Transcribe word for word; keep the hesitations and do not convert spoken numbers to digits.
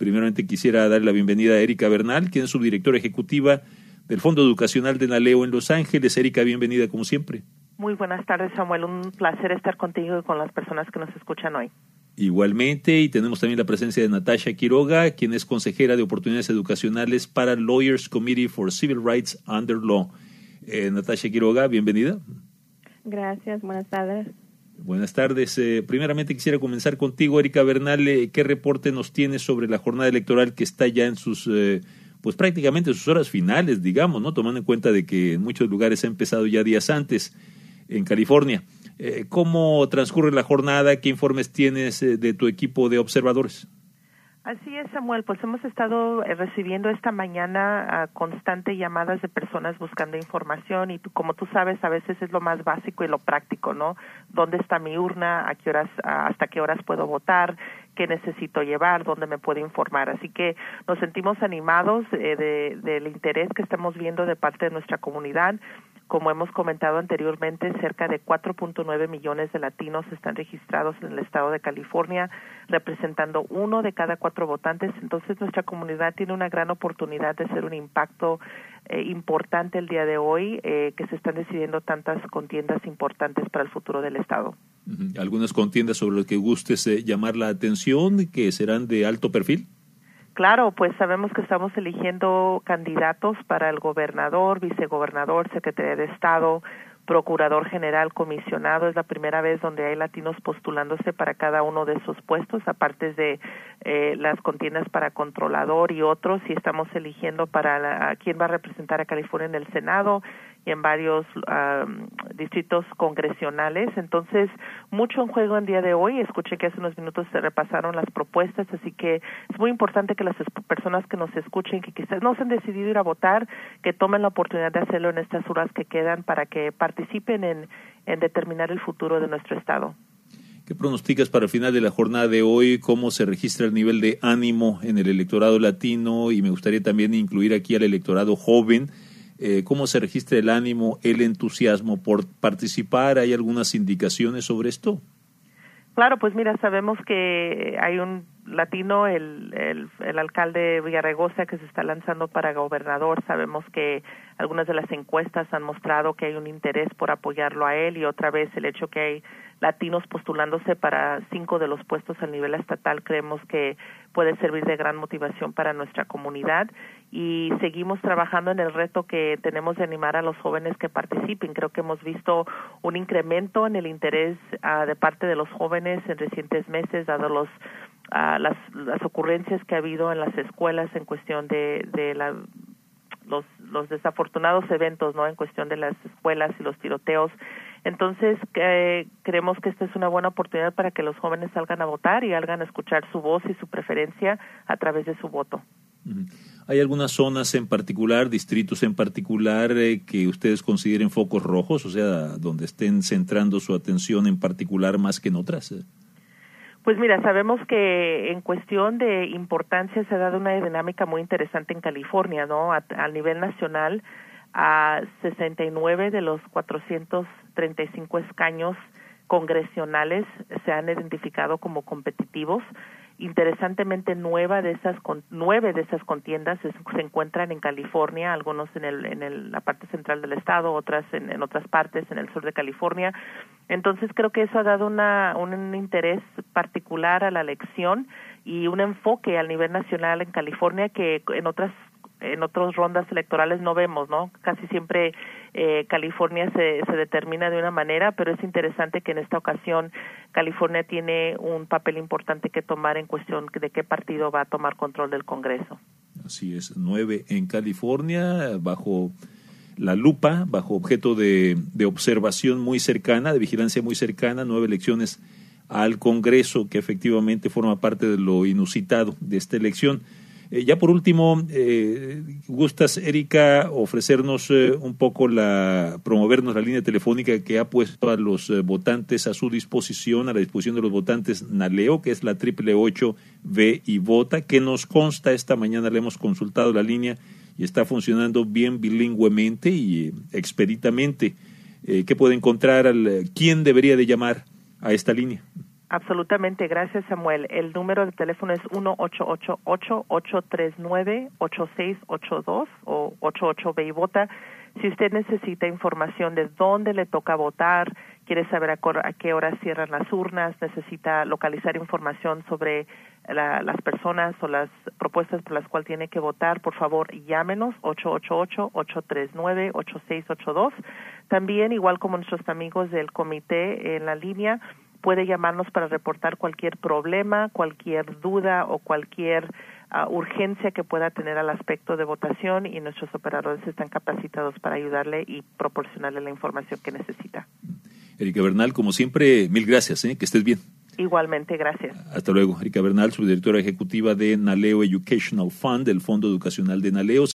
primeramente quisiera darle la bienvenida a Erika Bernal, quien es subdirectora ejecutiva del Fondo Educacional de NALEO en Los Ángeles. Erika, bienvenida como siempre. Muy buenas tardes, Samuel. Un placer estar contigo y con las personas que nos escuchan hoy. Igualmente, y tenemos también la presencia de Natasha Quiroga, quien es consejera de oportunidades educacionales para Lawyers Committee for Civil Rights Under Law. Eh, Natasha Quiroga, bienvenida. Gracias, buenas tardes. Buenas tardes. Eh, primeramente quisiera comenzar contigo, Erika Bernal. Eh, ¿Qué reporte nos tienes sobre la jornada electoral que está ya en sus, eh, pues prácticamente sus horas finales, digamos, ¿no? Tomando en cuenta de que en muchos lugares ha empezado ya días antes en California. Eh, ¿Cómo transcurre la jornada? ¿Qué informes tienes eh, de tu equipo de observadores? Así es, Samuel, pues hemos estado eh, recibiendo esta mañana uh, constante llamadas de personas buscando información y tú, como tú sabes, a veces es lo más básico y lo práctico, ¿no? ¿Dónde está mi urna? ¿A qué horas, uh, hasta qué horas puedo votar? ¿Qué necesito llevar? ¿Dónde me puedo informar? Así que nos sentimos animados eh, de, del interés que estamos viendo de parte de nuestra comunidad. Como hemos comentado anteriormente, cerca de cuatro punto nueve millones de latinos están registrados en el estado de California, representando uno de cada cuatro votantes. Entonces, nuestra comunidad tiene una gran oportunidad de hacer un impacto eh, importante el día de hoy, eh, que se están decidiendo tantas contiendas importantes para el futuro del estado. Uh-huh. ¿Algunas contiendas sobre las que gustes eh, llamar la atención, que serán de alto perfil? Claro, pues sabemos que estamos eligiendo candidatos para el gobernador, vicegobernador, secretaria de Estado, procurador general, comisionado. Es la primera vez donde hay latinos postulándose para cada uno de esos puestos, aparte de eh, las contiendas para controlador y otros, y estamos eligiendo para la, a quién va a representar a California en el Senado y en varios um, distritos congresionales. Entonces, mucho en juego el día de hoy. Escuché que hace unos minutos se repasaron las propuestas, así que es muy importante que las personas que nos escuchen, que quizás no se han decidido ir a votar, que tomen la oportunidad de hacerlo en estas horas que quedan para que participen en, en determinar el futuro de nuestro estado. ¿Qué pronosticas para el final de la jornada de hoy? ¿Cómo se registra el nivel de ánimo en el electorado latino? Y me gustaría también incluir aquí al electorado joven. Eh, ¿Cómo se registra el ánimo, el entusiasmo por participar? ¿Hay algunas indicaciones sobre esto? Claro, pues mira, sabemos que hay un latino, el, el, el alcalde Villaraigosa, que se está lanzando para gobernador. Sabemos que algunas de las encuestas han mostrado que hay un interés por apoyarlo a él, y otra vez el hecho que hay latinos postulándose para cinco de los puestos a nivel estatal, creemos que puede servir de gran motivación para nuestra comunidad, y seguimos trabajando en el reto que tenemos de animar a los jóvenes que participen. Creo que hemos visto un incremento en el interés uh, de parte de los jóvenes en recientes meses, dado los uh, las, las ocurrencias que ha habido en las escuelas en cuestión de, de la los los desafortunados eventos, ¿no?, en cuestión de las escuelas y los tiroteos. Entonces, eh, creemos que esta es una buena oportunidad para que los jóvenes salgan a votar y hagan escuchar su voz y su preferencia a través de su voto. ¿Hay algunas zonas en particular, distritos en particular, eh, que ustedes consideren focos rojos, o sea, donde estén centrando su atención en particular más que en otras? Pues mira, sabemos que en cuestión de importancia se ha dado una dinámica muy interesante en California, ¿no? A, a nivel nacional, a sesenta y nueve de los cuatrocientos treinta y cinco escaños congresionales se han identificado como competitivos. Interesantemente, nueve de esas nueve de esas contiendas se, se encuentran en California, algunos en el en el, la parte central del estado, otras en, en otras partes en el sur de California. Entonces, creo que eso ha dado una un interés particular a la elección y un enfoque al nivel nacional en California que en otras en otras rondas electorales no vemos, ¿no? Casi siempre eh, California se, se determina de una manera, pero es interesante que en esta ocasión California tiene un papel importante que tomar en cuestión de qué partido va a tomar control del Congreso. Así es, nueve en California, bajo la lupa, bajo objeto de, de observación muy cercana, de vigilancia muy cercana, nueve elecciones al Congreso, que efectivamente forma parte de lo inusitado de esta elección. Eh, ya por último, eh, ¿gustas, Erika, ofrecernos eh, un poco la, promovernos la línea telefónica que ha puesto a los eh, votantes a su disposición, a la disposición de los votantes NALEO, que es la triple ocho ve y vota, que nos consta esta mañana, le hemos consultado la línea y está funcionando bien bilingüemente y eh, expeditamente? Eh, ¿Qué puede encontrar? Al, ¿Quién debería de llamar a esta línea? Absolutamente, gracias Samuel. El número de teléfono es uno ocho ocho ocho, ocho tres nueve, ocho seis ocho dos o ochenta y ocho ve y vota. Si usted necesita información de dónde le toca votar, quiere saber a, cor- a qué hora cierran las urnas, necesita localizar información sobre la, las personas o las propuestas por las cuales tiene que votar, por favor llámenos ocho ocho ocho, ocho tres nueve, ocho seis ocho dos. También, igual como nuestros amigos del comité en la línea, puede llamarnos para reportar cualquier problema, cualquier duda o cualquier uh, urgencia que pueda tener al aspecto de votación, y nuestros operadores están capacitados para ayudarle y proporcionarle la información que necesita. Erika Bernal, como siempre, mil gracias, ¿eh? Que estés bien. Igualmente, gracias. Hasta luego. Erika Bernal, subdirectora ejecutiva de Naleo Educational Fund, del Fondo Educacional de Naleo.